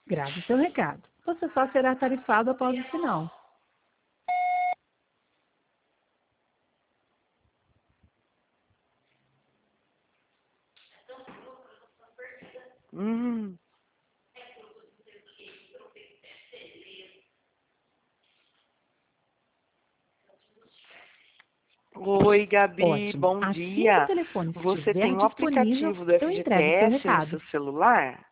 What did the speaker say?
Grave seu recado. Você só será tarifado após o sinal. Hum. Oi, Gabi, Ótimo. bom Assim que o dia. telefone Você estiver tem um disponível, aplicativo do eu entrego seu FGTS no recado. seu celular?